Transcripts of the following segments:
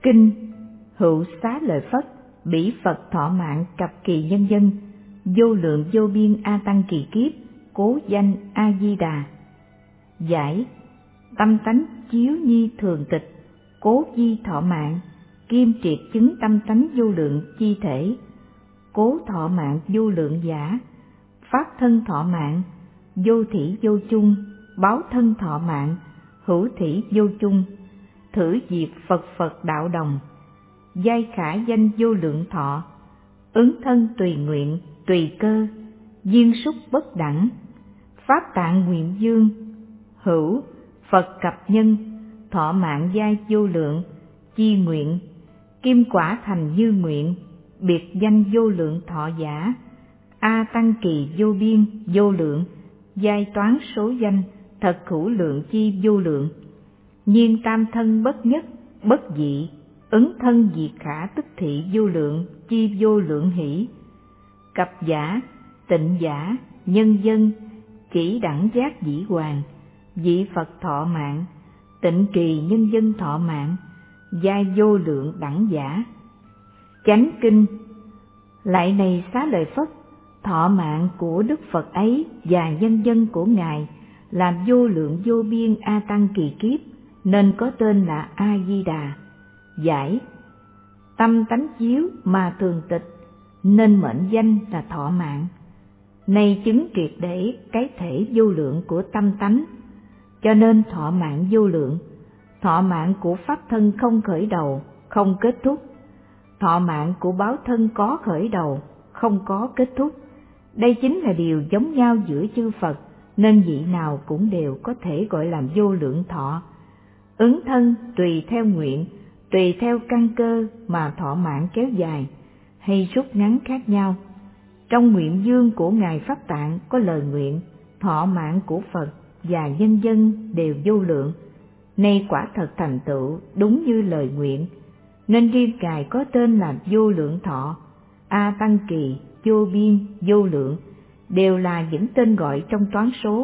Kinh Hữu Xá Lợi Phất, bỉ Phật thọ mạng cập kỳ nhân dân, vô lượng vô biên A Tăng kỳ kiếp, cố danh A Di Đà. Giải: tâm tánh chiếu nhi thường tịch, cố di thọ mạng, kim triệt chứng tâm tánh vô lượng chi thể, cố thọ mạng vô lượng giả, pháp thân thọ mạng, vô thỉ vô chung, báo thân thọ mạng, hữu thỉ vô chung, thử diệt Phật Phật đạo đồng, giai khả danh vô lượng thọ, ứng thân tùy nguyện, tùy cơ, duyên xúc bất đẳng, pháp tạng nguyện dương, hữu Phật cập nhân, thọ mạng giai vô lượng, chi nguyện, kim quả thành như nguyện, biệt danh vô lượng thọ giả, A Tăng kỳ vô biên, vô lượng, giai toán số danh, thật hữu lượng chi vô lượng, nhiên tam thân bất nhất, bất dị, ứng thân diệt khả tức thị vô lượng, chi vô lượng hỷ, cập giả, tịnh giả, nhân dân, chỉ đẳng giác dĩ hoàng, vị Phật thọ mạng, tịnh kỳ nhân dân thọ mạng, giai vô lượng đẳng giả. Chánh kinh: lại này Xá Lợi Phất, thọ mạng của Đức Phật ấy và nhân dân của Ngài là vô lượng vô biên A Tăng kỳ kiếp, nên có tên là A Di Đà. Giải: tâm tánh chiếu mà thường tịch, nên mệnh danh là thọ mạng. Nay chứng triệt để cái thể vô lượng của tâm tánh, cho nên thọ mạng vô lượng. Thọ mạng của pháp thân không khởi đầu, không kết thúc. Thọ mạng của báo thân có khởi đầu, không có kết thúc. Đây chính là điều giống nhau giữa chư Phật, nên vị nào cũng đều có thể gọi là vô lượng thọ. Ứng thân tùy theo nguyện, tùy theo căn cơ mà thọ mạng kéo dài hay rút ngắn khác nhau. Trong nguyện dương của Ngài Pháp Tạng có lời nguyện, thọ mạng của Phật và nhân dân đều vô lượng. Nay quả thật thành tựu đúng như lời nguyện, nên riêng Ngài có tên là vô lượng thọ, A Tăng kỳ, vô biên, vô lượng, đều là những tên gọi trong toán số.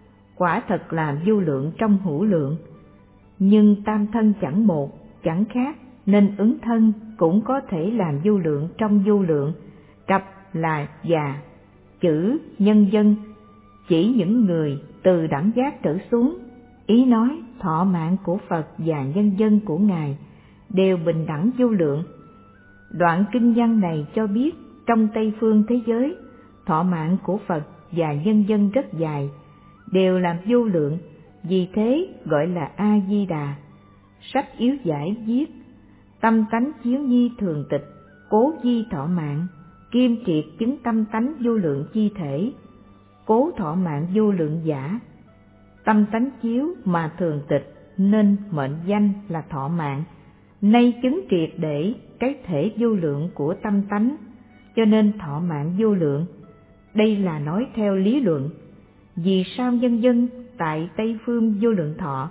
Quả thật là vô lượng trong hữu lượng. Nhưng tam thân chẳng một, chẳng khác, nên ứng thân cũng có thể làm vô lượng trong vô lượng. Cập là già, chữ nhân dân chỉ những người từ đẳng giác trở xuống. Ý nói thọ mạng của Phật và nhân dân của Ngài đều bình đẳng vô lượng. Đoạn kinh văn này cho biết trong Tây phương thế giới, thọ mạng của Phật và nhân dân rất dài, đều làm vô lượng, vì thế gọi là A Di Đà. Sách Yếu Giải viết: tâm tánh chiếu nhi thường tịch, cố di thọ mạng, kim triệt chứng tâm tánh vô lượng chi thể, cố thọ mạng vô lượng giả. Tâm tánh chiếu mà thường tịch, nên mệnh danh là thọ mạng. Nay chứng triệt để cái thể vô lượng của tâm tánh, cho nên thọ mạng vô lượng. Đây là nói theo lý luận. Vì sao nhân dân tại Tây phương vô lượng thọ?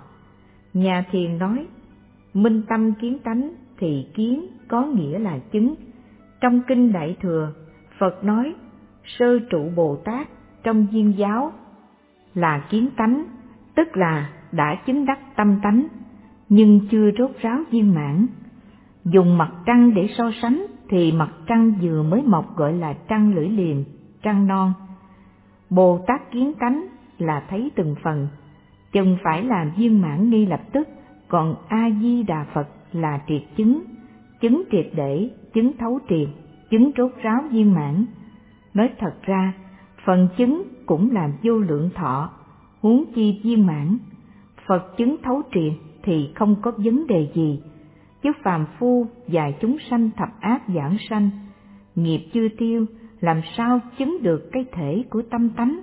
Nhà thiền nói, minh tâm kiến tánh thì kiến có nghĩa là chứng. Trong kinh Đại Thừa, Phật nói sơ trụ Bồ Tát trong Viên giáo là kiến tánh, tức là đã chứng đắc tâm tánh, nhưng chưa rốt ráo viên mãn. Dùng mặt trăng để so sánh thì mặt trăng vừa mới mọc gọi là trăng lưỡi liềm, trăng non. Bồ Tát kiến tánh là thấy từng phần, chừng phải là viên mãn ngay lập tức, còn A Di Đà Phật là triệt chứng triệt để, chứng thấu triệt, chứng rốt ráo viên mãn. Nói thật ra, phần chứng cũng là vô lượng thọ, huống chi viên mãn. Phật chứng thấu triệt thì không có vấn đề gì, chứ phàm phu và chúng sanh thập ác giảng sanh, nghiệp chưa tiêu, làm sao chứng được cái thể của tâm tánh.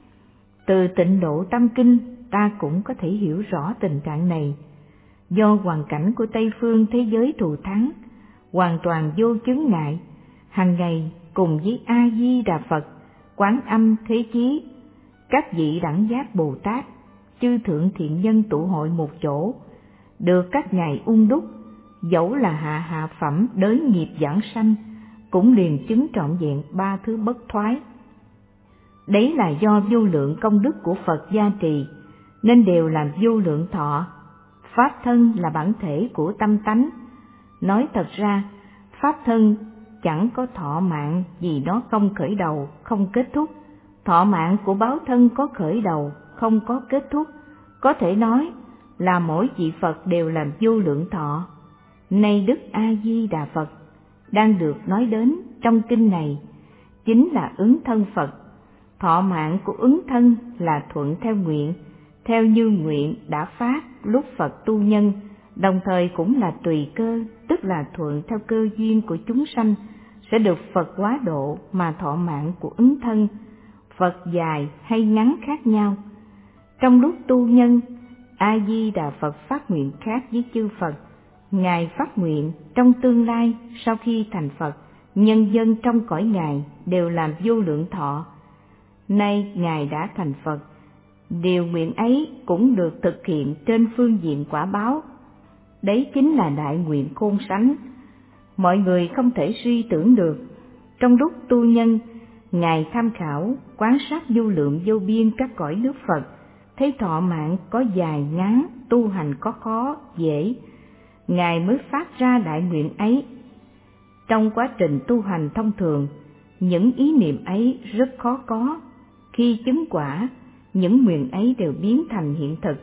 Từ Tịnh Độ Tâm Kinh ta cũng có thể hiểu rõ tình trạng này. Do hoàn cảnh của Tây phương thế giới thù thắng, hoàn toàn vô chướng ngại, hàng ngày cùng với A Di Đà Phật, Quán Âm Thế Chí, các vị đẳng giác Bồ Tát, chư thượng thiện nhân tụ hội một chỗ, được các ngài ung đúc, dẫu là hạ phẩm đới nghiệp giảng sanh, cũng liền chứng trọn vẹn ba thứ bất thoái. Đấy là do vô lượng công đức của Phật gia trì, nên đều làm vô lượng thọ. Pháp thân là bản thể của tâm tánh, Nói thật ra, pháp thân chẳng có thọ mạng vì nó không khởi đầu, không kết thúc. Thọ mạng của báo thân có khởi đầu, không có kết thúc. Có thể nói là mỗi vị Phật đều làm vô lượng thọ. Nay Đức A Di Đà Phật đang được nói đến trong kinh này chính là ứng thân Phật. Thọ mạng của ứng thân là thuận theo nguyện, theo như nguyện đã phát lúc Phật tu nhân, đồng thời cũng là tùy cơ, tức là thuận theo cơ duyên của chúng sanh sẽ được Phật hóa độ mà thọ mạng của ứng thân. Phật dài hay ngắn khác nhau. Trong lúc tu nhân, A Di Đà Phật phát nguyện khác với chư Phật. Ngài phát nguyện trong tương lai sau khi thành Phật, nhân dân trong cõi Ngài đều làm vô lượng thọ. Nay Ngài đã thành Phật, điều nguyện ấy cũng được thực hiện trên phương diện quả báo. Đấy chính là đại nguyện khôn sánh, mọi người không thể suy tưởng được. Trong lúc tu nhân, Ngài tham khảo, quan sát vô lượng vô biên các cõi nước Phật, thấy thọ mạng có dài ngắn, tu hành có khó, dễ, Ngài mới phát ra đại nguyện ấy. Trong quá trình tu hành thông thường, những ý niệm ấy rất khó có. Khi chứng quả, những nguyện ấy đều biến thành hiện thực.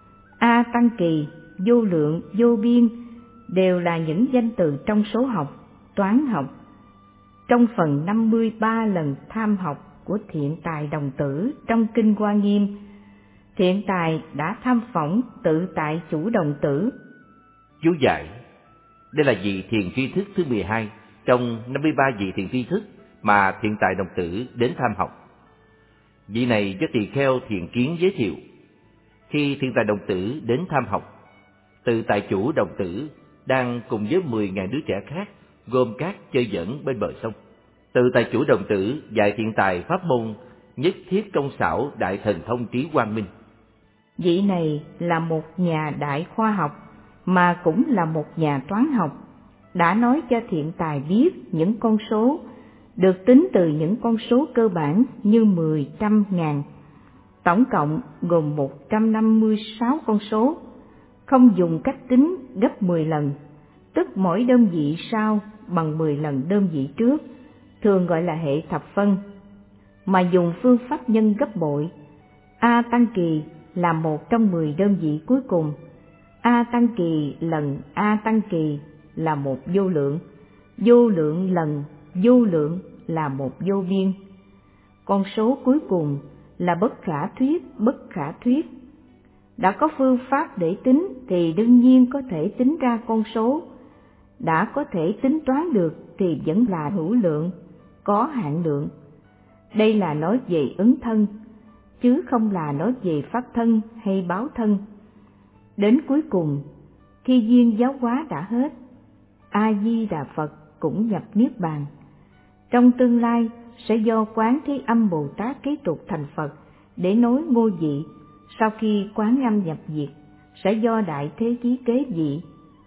A Tăng Kỳ, vô lượng, vô biên đều là những danh từ trong số học, toán học. Trong phần 53 lần tham học của Thiện Tài Đồng Tử trong Kinh Hoa Nghiêm, Thiện Tài đã tham phỏng tự tại chủ đồng tử. Chú giải: đây là vị thiền tri thức thứ 12 trong 53 vị thiền tri thức mà Thiện Tài Đồng Tử đến tham học. Vị này do Tỳ Kheo Thiện Kiến giới thiệu. Khi Thiện Tài Đồng Tử đến tham học, tự tại chủ đồng tử đang cùng với 10.000 đứa trẻ khác gom cát chơi giỡn bên bờ sông. Tự tại chủ đồng tử dạy Thiện Tài pháp môn nhất thiết công xảo đại thần thông trí quang minh. Vị này là một nhà đại khoa học mà cũng là một nhà toán học, đã nói cho Thiện Tài biết những con số được tính từ những con số cơ bản như 10, trăm, ngàn, tổng cộng gồm 156 con số, không dùng cách tính gấp 10 lần, tức mỗi đơn vị sau bằng 10 lần đơn vị trước, thường gọi là hệ thập phân, mà dùng phương pháp nhân gấp bội. A Tăng Kỳ là một trong 10 đơn vị cuối cùng. A Tăng Kỳ lần A Tăng Kỳ là một vô lượng, vô lượng lần vô lượng là một vô biên. Con số cuối cùng là bất khả thuyết, bất khả thuyết. Đã có phương pháp để tính thì đương nhiên có thể tính ra con số. Đã có thể tính toán được thì vẫn là hữu lượng, có hạn lượng. Đây là nói về ứng thân, chứ không là nói về pháp thân hay báo thân. Đến cuối cùng, khi duyên giáo hóa đã hết, A Di Đà Phật cũng nhập niết bàn. Trong tương lai sẽ do Quán Thế Âm Bồ Tát kế tục thành Phật để nối ngôi vị. Sau khi Quán Âm nhập diệt, sẽ do Đại Thế Chí kế vị.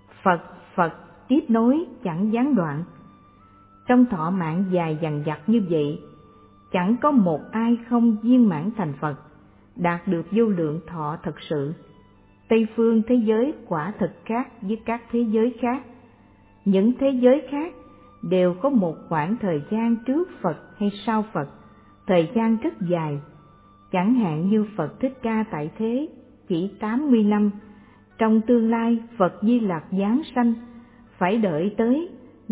Phật tiếp nối chẳng gián đoạn. Trong thọ mạng dài dằng dặc như vậy, chẳng có một ai không viên mãn thành Phật, đạt được vô lượng thọ thật sự. Tây phương thế giới quả thực khác với các thế giới khác. Những thế giới khác đều có một khoảng thời gian trước Phật hay sau Phật, thời gian rất dài. Chẳng hạn như Phật Thích Ca tại thế chỉ 80 năm, trong tương lai Phật Di Lặc giáng sanh phải đợi tới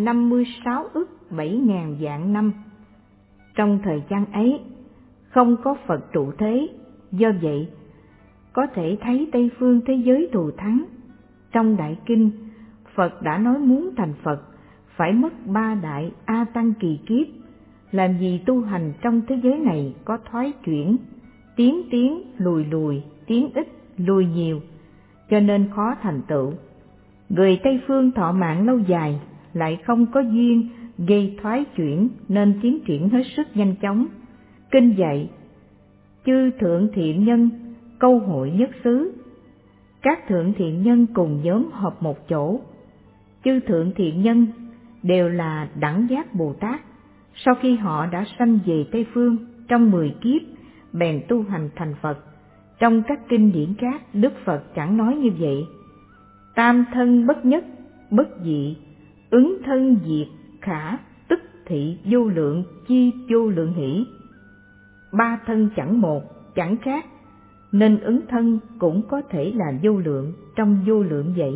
56 ức 7.000 vạn năm. Trong thời gian ấy không có Phật trụ thế, do vậy có thể thấy Tây phương thế giới thù thắng. Trong Đại Kinh, Phật đã nói muốn thành Phật phải mất 3 đại A Tăng kỳ kiếp. Làm gì tu hành trong thế giới này có thoái chuyển, tiến lùi, tiến ít lùi nhiều, cho nên khó thành tựu. Người Tây phương thọ mạng lâu dài lại không có duyên gây thoái chuyển nên tiến triển hết sức nhanh chóng. Kinh dạy: chư thượng thiện nhân câu hội nhất xứ. Các thượng thiện nhân cùng nhóm họp một chỗ. Chư thượng thiện nhân đều là đẳng giác Bồ Tát. Sau khi họ đã sanh về Tây phương trong 10 kiếp, bèn tu hành thành Phật. Trong các kinh điển khác, Đức Phật chẳng nói như vậy. Tam thân bất nhất, bất dị, Ứng thân diệt khả tức thị vô lượng chi vô lượng hỷ. Ba thân chẳng một, chẳng khác, nên ứng thân cũng có thể là vô lượng trong vô lượng vậy.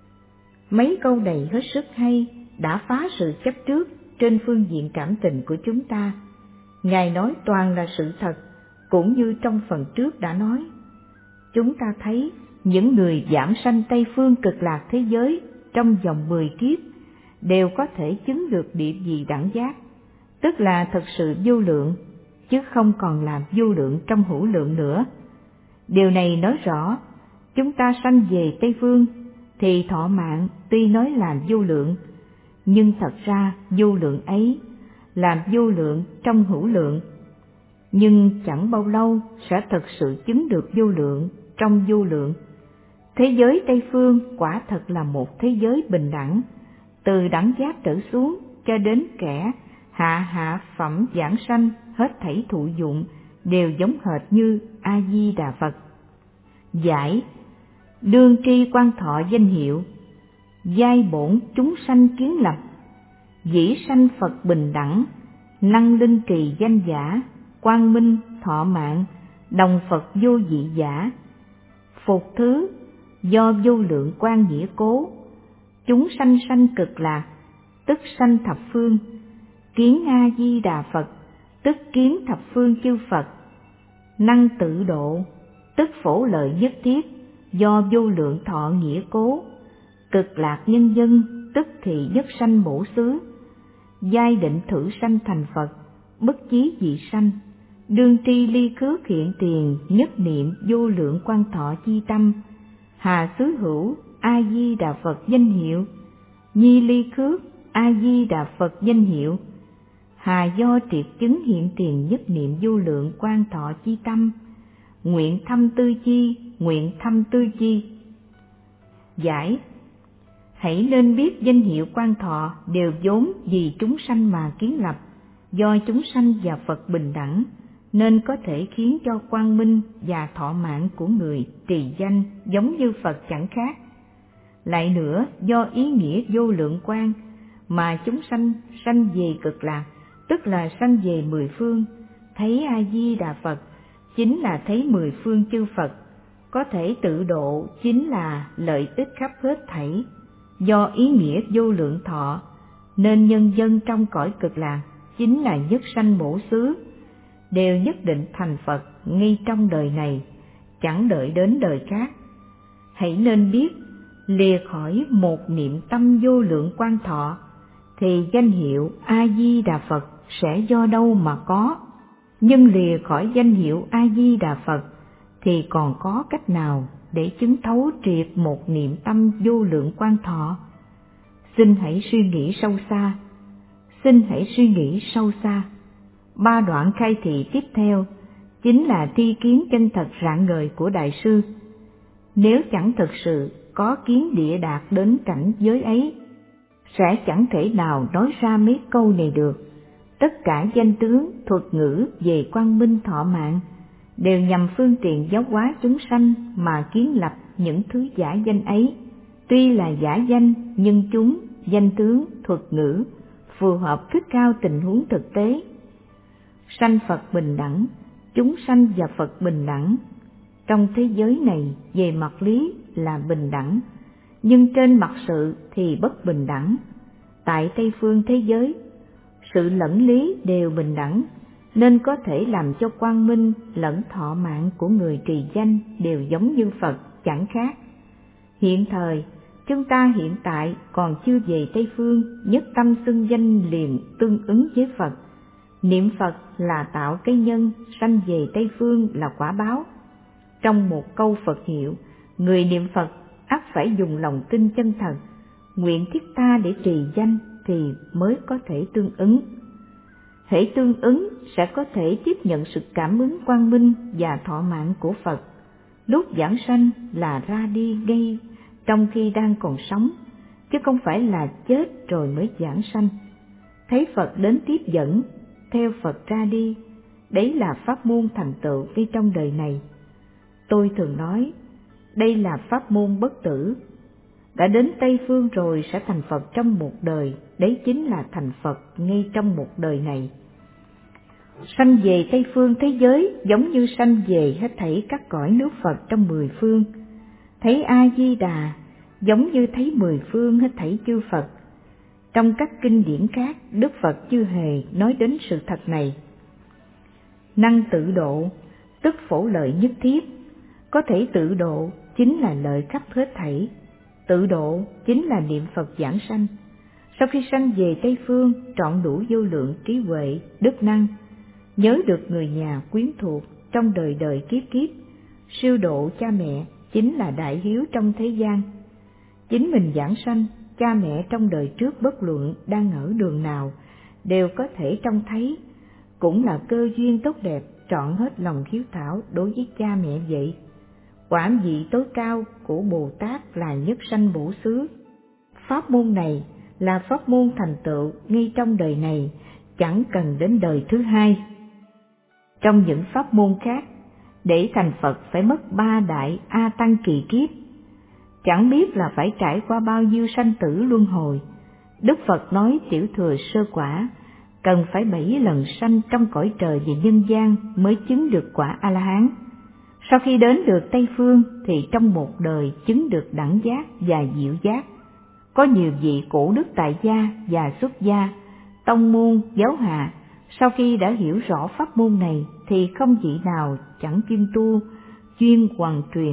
Mấy câu này hết sức hay, đã phá sự chấp trước trên phương diện cảm tình của chúng ta. Ngài nói toàn là sự thật, cũng như trong phần trước đã nói. Chúng ta thấy những người giảng sanh Tây Phương Cực Lạc thế giới trong vòng 10 kiếp đều có thể chứng được địa vị đẳng giác, tức là thật sự vô lượng, chứ không còn là vô lượng trong hữu lượng nữa. Điều này nói rõ, chúng ta sanh về Tây Phương thì thọ mạng tuy nói là vô lượng, nhưng thật ra vô lượng ấy là vô lượng trong hữu lượng, nhưng chẳng bao lâu sẽ thật sự chứng được vô lượng trong vô lượng. Thế giới Tây Phương quả thật là một thế giới bình đẳng, từ đẳng giác trở xuống cho đến kẻ hạ phẩm giảng sanh hết thảy thụ dụng đều giống hệt như A Di Đà Phật. Giải: đương tri quan thọ danh hiệu, giai bổn chúng sanh kiến lập, dĩ sanh Phật bình đẳng, năng linh trì danh giả, quang minh thọ mạng, đồng Phật vô dị giả. Phục thứ: do vô lượng quan nghĩa cố, chúng sanh sanh cực lạc, tức sanh thập phương, kiến A Di Đà Phật, tức kiến thập phương chư Phật. Năng tự độ, tức phổ lợi nhất thiết, do vô lượng thọ nghĩa cố, cực lạc nhân dân, tức thị nhất sanh bổ xứ. Giai định thử sanh thành Phật, bất chí dị sanh, đương tri ly khước hiện tiền, nhất niệm vô lượng quan thọ chi tâm. Hà xứ hữu A Di Đà Phật danh hiệu, nhi ly khước A Di Đà Phật danh hiệu. Hà do triệt chứng hiện tiền nhất niệm vô lượng quan thọ chi tâm, nguyện thâm tư chi, nguyện thâm tư chi. Giải: hãy nên biết danh hiệu quan thọ đều vốn vì chúng sanh mà kiến lập, do chúng sanh và Phật bình đẳng, nên có thể khiến cho quang minh và thọ mạng của người trì danh giống như Phật chẳng khác. Lại nữa, do ý nghĩa vô lượng quan mà chúng sanh sanh về cực lạc, tức là sanh về mười phương, thấy A Di Đà Phật chính là thấy mười phương chư Phật, có thể tự độ chính là lợi ích khắp hết thảy. Do ý nghĩa vô lượng thọ nên nhân dân trong cõi cực lạc chính là nhất sanh bổ xứ, đều nhất định thành Phật ngay trong đời này, chẳng đợi đến đời khác. Hãy nên biết, lìa khỏi một niệm tâm vô lượng quan thọ thì danh hiệu A Di Đà Phật sẽ do đâu mà có. Nhưng lìa khỏi danh hiệu A Di Đà Phật thì còn có cách nào để chứng thấu triệt một niệm tâm vô lượng quan thọ? Xin hãy suy nghĩ sâu xa, xin hãy suy nghĩ sâu xa. Ba đoạn khai thị tiếp theo chính là tri kiến chân thật rạng ngời của Đại sư. Nếu chẳng thực sự có kiến địa đạt đến cảnh giới ấy, sẽ chẳng thể nào nói ra mấy câu này được. Tất cả danh tướng, thuật ngữ về quang minh thọ mạng đều nhằm phương tiện giáo hóa chúng sanh mà kiến lập những thứ giả danh ấy. Tuy là giả danh, nhưng chúng, danh tướng, thuật ngữ phù hợp rất cao tình huống thực tế. Sanh Phật bình đẳng, chúng sanh và Phật bình đẳng. Trong thế giới này về mặt lý là bình đẳng, nhưng trên mặt sự thì bất bình đẳng. Tại Tây phương thế giới, sự lẫn lý đều bình đẳng, nên có thể làm cho quang minh lẫn thọ mạng của người trì danh đều giống như Phật chẳng khác. Hiện thời, chúng ta hiện tại còn chưa về Tây phương, nhất tâm xưng danh liền tương ứng với Phật. Niệm Phật là tạo cái nhân, sanh về Tây phương là quả báo. Trong một câu Phật hiệu, người niệm Phật ắt phải dùng lòng tin chân thật, nguyện thiết tha để trì danh thì mới có thể tương ứng. Hễ tương ứng sẽ có thể tiếp nhận sự cảm ứng quang minh và thọ mạng của Phật. Lúc giảng sanh là ra đi ngay trong khi đang còn sống, chứ không phải là chết rồi mới giảng sanh. Thấy Phật đến tiếp dẫn, theo Phật ra đi, đấy là pháp môn thành tựu ngay trong đời này. Tôi thường nói, đây là pháp môn bất tử. đã đến Tây Phương rồi sẽ thành Phật trong một đời, đấy chính là thành Phật ngay trong một đời này. Sanh về Tây Phương thế giới giống như sanh về hết thảy các cõi nước Phật trong 10 phương. Thấy A-di-đà giống như thấy 10 phương hết thảy chư Phật. Trong các kinh điển khác, Đức Phật chưa hề nói đến sự thật này. Năng tự độ, tức phổ lợi nhất thiết. Có thể tự độ chính là lợi khắp hết thảy. Tự độ chính là niệm Phật giảng sanh. Sau khi sanh về Tây Phương, trọn đủ vô lượng trí huệ, đức năng, nhớ được người nhà quyến thuộc trong đời đời kiếp kiếp, siêu độ cha mẹ chính là đại hiếu trong thế gian. Chính mình giảng sanh, cha mẹ trong đời trước bất luận đang ở đường nào đều có thể trông thấy, cũng là cơ duyên tốt đẹp trọn hết lòng hiếu thảo đối với cha mẹ vậy. Quả vị tối cao của Bồ Tát là nhất sanh bổ xứ. Pháp môn này là pháp môn thành tựu ngay trong đời này, chẳng cần đến đời thứ hai. Trong những pháp môn khác, để thành Phật phải mất 3 đại A Tăng kỳ kiếp, chẳng biết là phải trải qua bao nhiêu sanh tử luân hồi. Đức Phật nói tiểu thừa sơ quả, cần phải 7 lần sanh trong cõi trời và nhân gian mới chứng được quả A-la-hán. Sau khi đến được Tây Phương thì trong một đời chứng được đẳng giác và diệu giác. Có nhiều vị cổ đức tại gia và xuất gia, tông môn, giáo hạ, sau khi đã hiểu rõ pháp môn này thì không vị nào chẳng chuyên tu, chuyên hoằng truyền.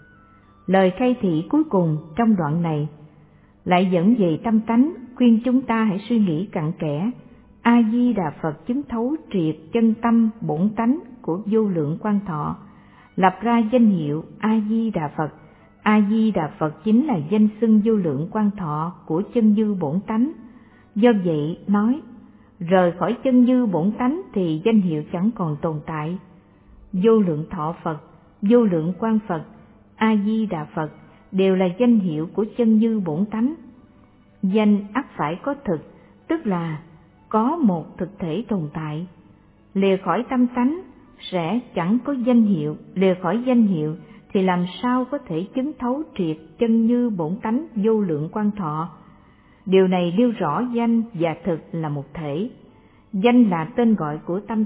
Lời khai thị cuối cùng trong đoạn này lại dẫn về tâm tánh, khuyên chúng ta hãy suy nghĩ cặn kẽ. A-di-đà Phật chứng thấu triệt chân tâm bổn tánh của vô lượng quang thọ, lập ra danh hiệu A-di-đà Phật. A-di-đà Phật chính là danh xưng vô lượng quang thọ của chân như bổn tánh. Do vậy nói, rời khỏi chân như bổn tánh thì danh hiệu chẳng còn tồn tại. Vô lượng thọ Phật, vô lượng quang Phật, A-di-đà Phật đều là danh hiệu của chân như bổn tánh. Danh ắt phải có thực, tức là có một thực thể tồn tại. Lìa khỏi tâm tánh sẽ chẳng có danh hiệu, lìa khỏi danh hiệu thì làm sao có thể chứng thấu triệt chân như bổn tánh vô lượng quang thọ. Điều này nêu rõ danh và thực là một thể. Danh là tên gọi của tâm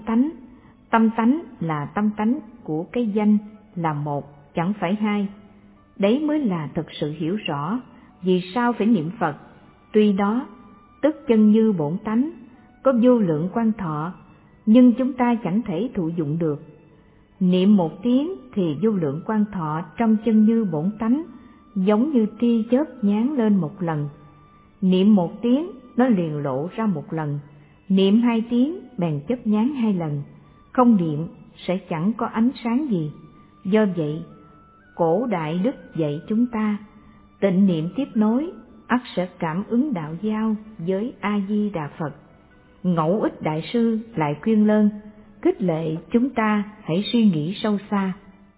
tánh là tâm tánh của cái danh, là một, chẳng phải hai. Đấy mới là thực sự hiểu rõ vì sao phải niệm Phật. Tuy đó, tức chân như bổn tánh, có vô lượng quang thọ, nhưng chúng ta chẳng thể thụ dụng được. Niệm một tiếng thì vô lượng quang thọ trong chân như bổn tánh giống như tia chớp nháng lên một lần. Niệm một tiếng nó liền lộ ra một lần, niệm 2 tiếng bèn chớp nháng 2 lần, không niệm sẽ chẳng có ánh sáng gì. Do vậy, cổ đại đức dạy chúng ta tịnh niệm tiếp nối, ắt sẽ cảm ứng đạo giao với A-di-đà Phật. Ngẫu Ích Đại Sư lại khuyên lơn, khích lệ chúng ta hãy suy nghĩ sâu xa.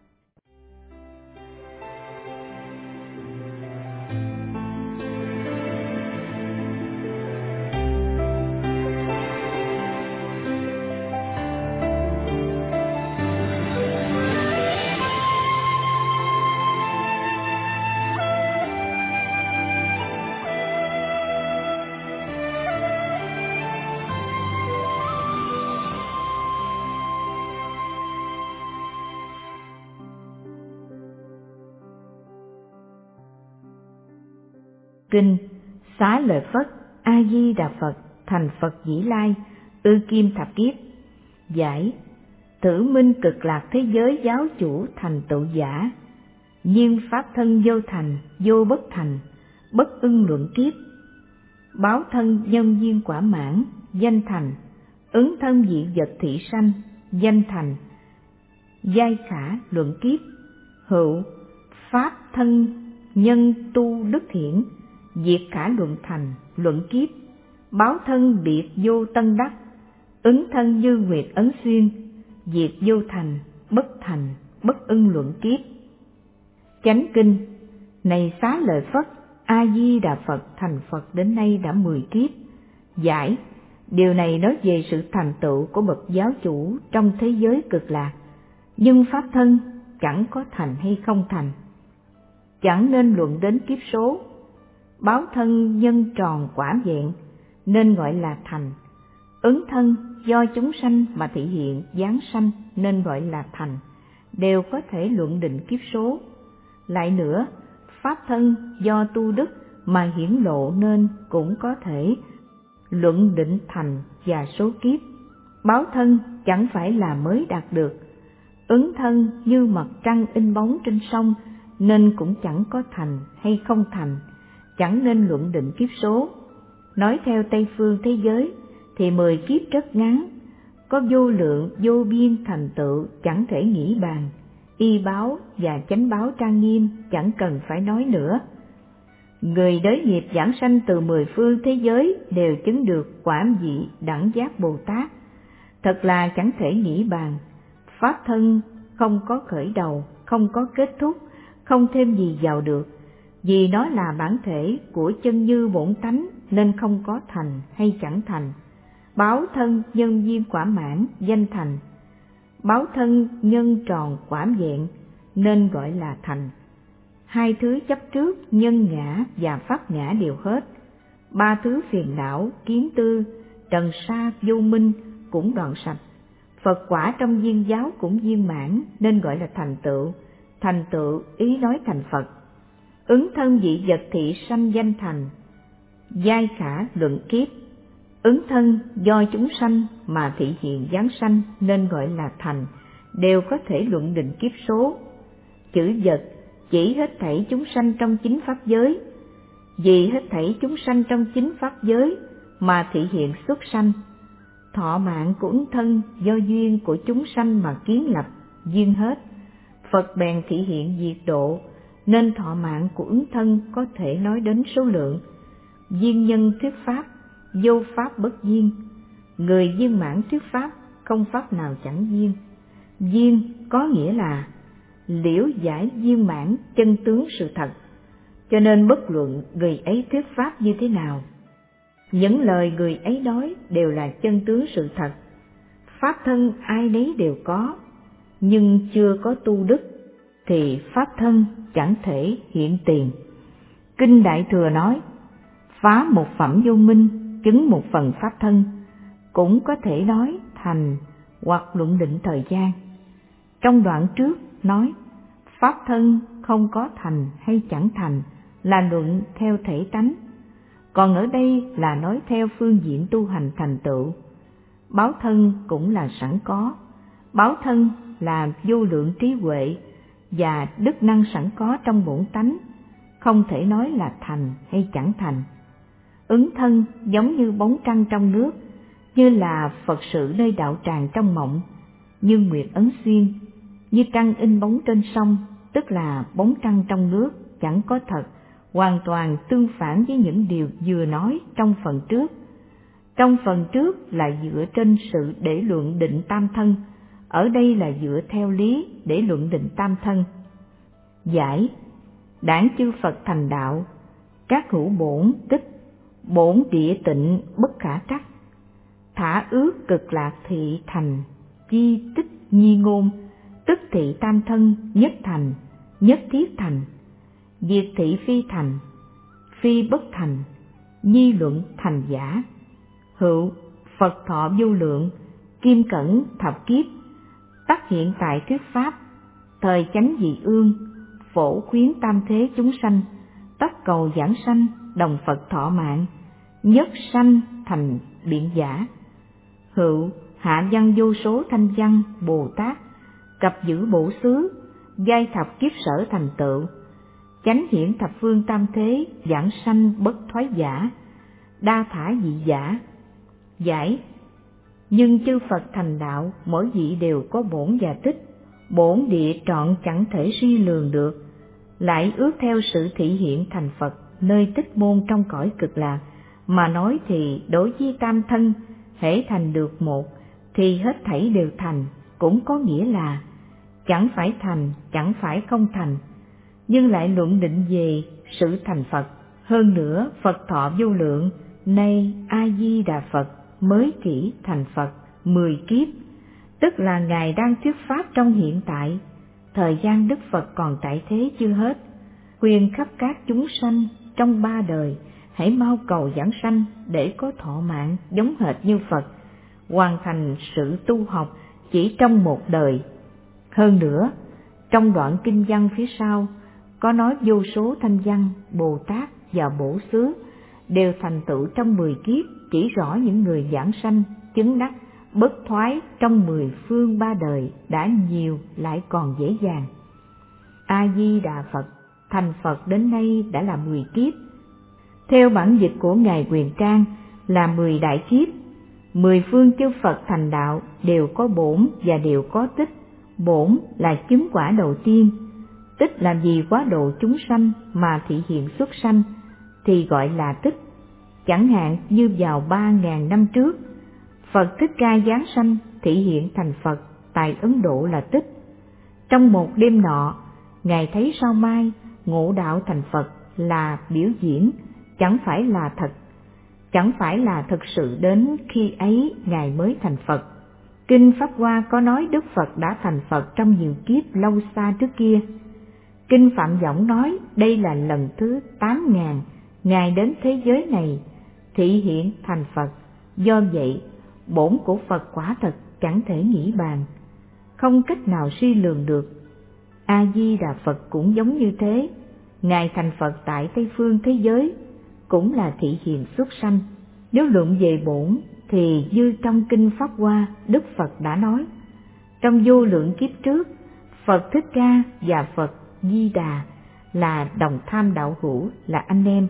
Kinh Xá Lợi Phất A Di Đà Phật thành Phật Vĩ Lai ư kim thập kiếp. Giải: thử minh cực lạc thế giới giáo chủ thành tựu giả, nhiên pháp thân vô thành, vô bất thành, bất ưng luận kiếp. Báo thân nhân duyên quả mãn, danh thành, ứng thân dị vật thị sanh, danh thành, giai khả luận kiếp. Hữu pháp thân nhân tu đức hiển, diệt khả luận thành, luận kiếp. Báo thân biệt vô tân đắc, ứng thân như nguyệt ấn xuyên, diệt vô thành, bất ưng luận kiếp. Chánh kinh: này Xá Lợi Phất, A Di Đà Phật thành Phật đến nay đã 10 kiếp. Giải: điều này nói về sự thành tựu của bậc giáo chủ trong thế giới cực lạc, nhưng pháp thân chẳng có thành hay không thành. Chẳng nên luận đến kiếp số, báo thân nhân tròn quả vẹn nên gọi là thành. Ứng thân do chúng sanh mà thị hiện giáng sanh nên gọi là thành, đều có thể luận định kiếp số. Lại nữa, pháp thân do tu đức mà hiển lộ nên cũng có thể luận định thành và số kiếp. Báo thân chẳng phải là mới đạt được. Ứng thân như mặt trăng in bóng trên sông nên cũng chẳng có thành hay không thành, chẳng nên luận định kiếp số. Nói theo Tây phương thế giới thì 10 kiếp rất ngắn, có vô lượng vô biên thành tựu chẳng thể nghĩ bàn. Y báo và chánh báo trang nghiêm chẳng cần phải nói nữa. Người đới nghiệp giảng sanh từ 10 phương thế giới đều chứng được quả vị đẳng giác Bồ Tát, thật là chẳng thể nghĩ bàn. Pháp thân không có khởi đầu, không có kết thúc, không thêm gì vào được, vì nó là bản thể của chân như bổn tánh nên không có thành hay chẳng thành. Báo thân nhân duyên quả mãn danh thành, báo thân nhân tròn quả vẹn nên gọi là thành. Hai thứ chấp trước nhân ngã và pháp ngã đều hết. Ba thứ phiền não kiến tư trần sa vô minh cũng đoạn sạch. Phật quả trong viên giáo cũng viên mãn nên gọi là thành tựu. Thành tựu ý nói thành Phật. Ứng thân vị vật thị sanh danh thành, giai khả luận kiếp. Ứng thân do chúng sanh mà thị hiện giáng sanh nên gọi là thành, đều có thể luận định kiếp số. Chữ vật chỉ hết thảy chúng sanh trong chính pháp giới, vì hết thảy chúng sanh trong chính pháp giới mà thị hiện xuất sanh. Thọ mạng của ứng thân do duyên của chúng sanh mà kiến lập, duyên hết. Phật bèn thị hiện diệt độ, nên thọ mạng của ứng thân có thể nói đến số lượng. Duyên nhân thuyết pháp, vô pháp bất duyên. Người viên mãn thuyết pháp, không pháp nào chẳng duyên. Duyên có nghĩa là liễu giải viên mãn chân tướng sự thật, cho nên bất luận người ấy thuyết pháp như thế nào, những lời người ấy nói đều là chân tướng sự thật. Pháp thân ai nấy đều có, nhưng chưa có tu đức thì pháp thân chẳng thể hiện tiền. Kinh Đại Thừa nói, phá một phẩm vô minh, chứng một phần pháp thân, cũng có thể nói thành hoặc luận định thời gian. Trong đoạn trước nói, pháp thân không có thành hay chẳng thành là luận theo thể tánh, còn ở đây là nói theo phương diện tu hành thành tựu. Báo thân cũng là sẵn có, báo thân là vô lượng trí huệ và đức năng sẵn có trong bổn tánh, không thể nói là thành hay chẳng thành. Ứng thân giống như bóng trăng trong nước, như là Phật sự nơi đạo tràng trong mộng, như nguyệt ấn xuyên, như trăng in bóng trên sông, tức là bóng trăng trong nước chẳng có thật, hoàn toàn tương phản với những điều vừa nói trong phần trước. Trong phần trước là dựa trên sự để luận định tam thân, ở đây là dựa theo lý để luận định tam thân. Giải: đảng chư Phật thành đạo, các hữu bổn tích, bổn địa tịnh bất khả trắc. Thả ước cực lạc thị thành, chi tích nhi ngôn, tức thị tam thân nhất thành, nhất thiết thành. Diệt thị phi thành, phi bất thành, nhi luận thành giả. Hữu Phật thọ vô lượng, kim cẩn thập kiếp, tắc hiện tại thuyết pháp, thời chánh dị ương, phổ khuyến tam thế chúng sanh, tất cầu giảng sanh, đồng Phật thọ mạng, nhất sanh thành biện giả. Hữu hạ văn vô số thanh văn Bồ Tát, cập giữ bổ xứ, giai thập kiếp sở thành tựu, chánh hiển thập phương tam thế, giảng sanh bất thoái giả, đa thả dị giả. Giải: nhưng chư Phật thành đạo, mỗi vị đều có bổn và tích, bổn địa trọn chẳng thể suy lường được, lại ước theo sự thị hiện thành Phật nơi tích môn trong cõi cực lạc mà nói thì đối với tam thân, hễ thành được một thì hết thảy đều thành, cũng có nghĩa là chẳng phải thành, chẳng phải không thành, nhưng lại luận định về sự thành Phật. Hơn nữa Phật thọ vô lượng, nay A Di Đà Phật mới chỉ thành Phật 10 kiếp, tức là Ngài đang thuyết pháp trong hiện tại, thời gian Đức Phật còn tại thế chưa hết, khuyên khắp các chúng sanh trong 3 đời, hãy mau cầu giảng sanh để có thọ mạng giống hệt như Phật, hoàn thành sự tu học chỉ trong 1 đời. Hơn nữa, trong đoạn kinh văn phía sau có nói vô số thanh văn, Bồ Tát và Bổ Xứ đều thành tựu trong 10 kiếp, chỉ rõ những người giảng sanh, chứng đắc, bất thoái trong 10 phương 3 đời đã nhiều lại còn dễ dàng. A-di-đà Phật thành Phật đến nay đã là 10 kiếp. Theo bản dịch của Ngài Quyền Trang là 10 đại kiếp. 10 phương chư Phật thành đạo đều có bổn và đều có tích. Bổn là chứng quả đầu tiên. Tích làm gì quá độ chúng sanh mà thị hiện xuất sanh thì gọi là tích. Chẳng hạn như vào 3.000 năm trước, Phật Thích Ca giáng sanh thị hiện thành Phật tại Ấn Độ là tích. Trong một đêm nọ, Ngài thấy sao mai ngộ đạo thành Phật là biểu diễn, chẳng phải là thật. Chẳng phải là thực sự đến khi ấy Ngài mới thành Phật. Kinh Pháp Hoa có nói Đức Phật đã thành Phật trong nhiều kiếp lâu xa trước kia. Kinh Phạm Võng nói đây là lần thứ 8.000 Ngài đến thế giới này thị hiện thành Phật. Do vậy, bổn của Phật quả thật chẳng thể nghĩ bàn, không cách nào suy lường được. A-di-đà Phật cũng giống như thế. Ngài thành Phật tại Tây phương thế giới cũng là thị hiện xuất sanh. Nếu luận về bổn thì như trong Kinh Pháp Hoa, Đức Phật đã nói, trong vô lượng kiếp trước, Phật Thích Ca và Phật Di Đà là đồng tham đạo hữu, là anh em.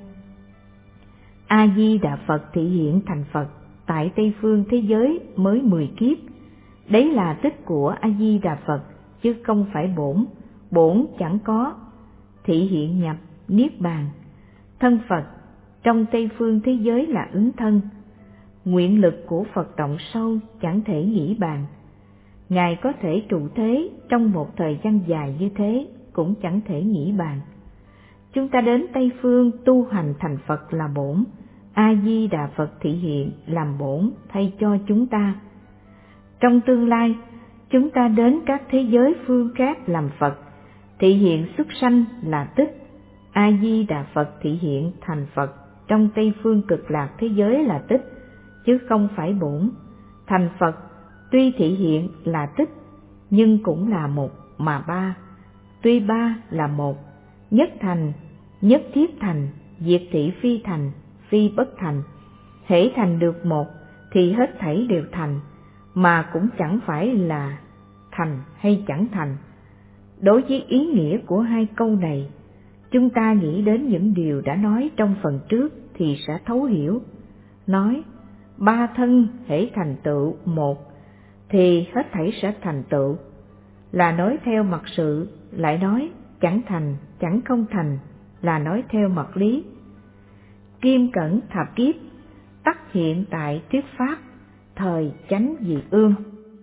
A-di-đà Phật thị hiện thành Phật tại Tây phương thế giới mới 10 kiếp. Đấy là tích của A-di-đà Phật, chứ không phải bổn. Bổn chẳng có, thị hiện nhập niết bàn. Thân Phật trong Tây phương thế giới là ứng thân. Nguyện lực của Phật rộng sâu chẳng thể nghĩ bàn. Ngài có thể trụ thế trong một thời gian dài như thế cũng chẳng thể nghĩ bàn. Chúng ta đến Tây phương tu hành thành Phật là bổn. A-di-đà Phật thị hiện làm bổn thay cho chúng ta. Trong tương lai, chúng ta đến các thế giới phương khác làm Phật, thị hiện xuất sanh là tích. A-di-đà Phật thị hiện thành Phật trong Tây phương cực lạc thế giới là tích, chứ không phải bổn. Thành Phật tuy thị hiện là tích, nhưng cũng là một mà ba. Tuy ba là một, nhất thành, nhất thiết thành, diệt thị phi thành, phi bất thành. Hễ thành được một thì hết thảy đều thành, mà cũng chẳng phải là thành hay chẳng thành. Đối với ý nghĩa của hai câu này, chúng ta nghĩ đến những điều đã nói trong phần trước thì sẽ thấu hiểu. Nói ba thân hễ thành tựu một thì hết thảy sẽ thành tựu, là nói theo mặt sự. Lại nói chẳng thành chẳng không thành là nói theo mặt lý. Kim cẩn thập kiếp tắc hiện tại thuyết pháp, thời chánh dị ương.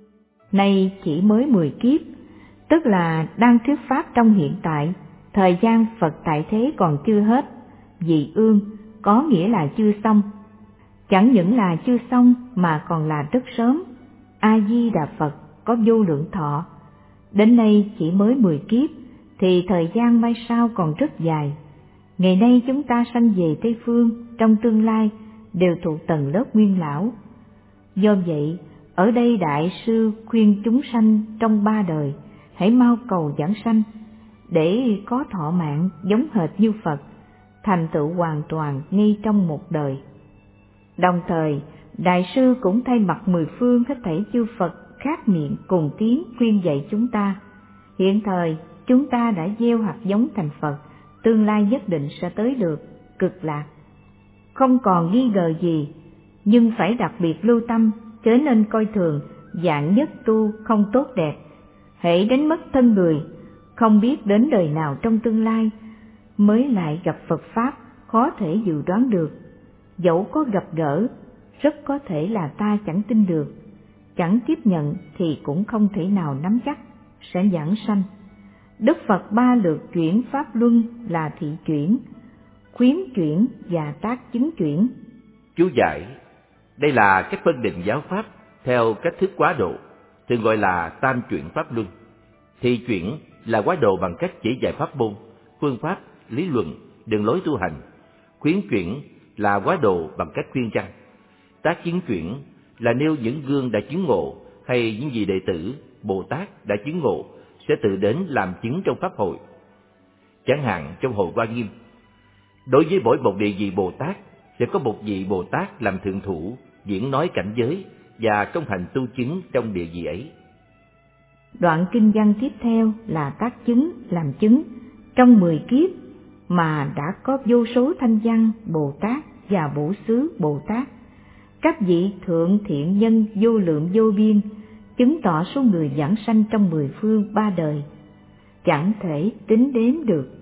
Nay chỉ mới 10 kiếp, tức là đang thuyết pháp trong hiện tại. Thời gian Phật tại thế còn chưa hết. Dị ương có nghĩa là chưa xong. Chẳng những là chưa xong mà còn là rất sớm. A-di-đà Phật có vô lượng thọ. Đến nay chỉ mới 10 kiếp, thì thời gian mai sau còn rất dài. Ngày nay chúng ta sanh về Tây Phương, trong tương lai đều thuộc tầng lớp nguyên lão. Do vậy, ở đây Đại sư khuyên chúng sanh trong 3 đời, hãy mau cầu giảng sanh, để có thọ mạng giống hệt như Phật, thành tựu hoàn toàn ngay trong một đời. Đồng thời, Đại sư cũng thay mặt 10 phương hết thảy chư Phật khác miệng cùng tiếng khuyên dạy chúng ta. Hiện thời, chúng ta đã gieo hạt giống thành Phật, tương lai nhất định sẽ tới được cực lạc. Không còn nghi ngờ gì, nhưng phải đặc biệt lưu tâm, chớ nên coi thường dạng nhất tu không tốt đẹp. Hễ đánh mất thân người, không biết đến đời nào trong tương lai mới lại gặp Phật Pháp, khó thể dự đoán được. Dẫu có gặp gỡ, rất có thể là ta chẳng tin được, chẳng tiếp nhận thì cũng không thể nào nắm chắc sẽ giảng sanh. Đức Phật 3 lượt chuyển pháp luân là thị chuyển, khuyến chuyển và tác chứng chuyển. Chú giải: đây là cách phân định giáo pháp theo cách thức quá độ, thường gọi là tam chuyển pháp luân. Thị chuyển là quá độ bằng cách chỉ dạy pháp môn, phương pháp, lý luận, đường lối tu hành. Khuyến chuyển là hóa độ bằng cách khuyên răn. Tác chứng chuyển là nêu những gương đã chứng ngộ hay những vị đệ tử Bồ Tát đã chứng ngộ sẽ tự đến làm chứng trong pháp hội. Chẳng hạn trong hội Hoa Nghiêm, đối với mỗi một địa vị Bồ Tát sẽ có một vị Bồ Tát làm thượng thủ, diễn nói cảnh giới và công hành tu chứng trong địa vị ấy. Đoạn kinh văn tiếp theo là tác chứng làm chứng trong 10 kiếp mà đã có vô số thanh văn Bồ Tát và Bổ Xứ Bồ Tát, các vị thượng thiện nhân vô lượng vô biên, chứng tỏ số người giảng sanh trong 10 phương 3 đời, chẳng thể tính đếm được.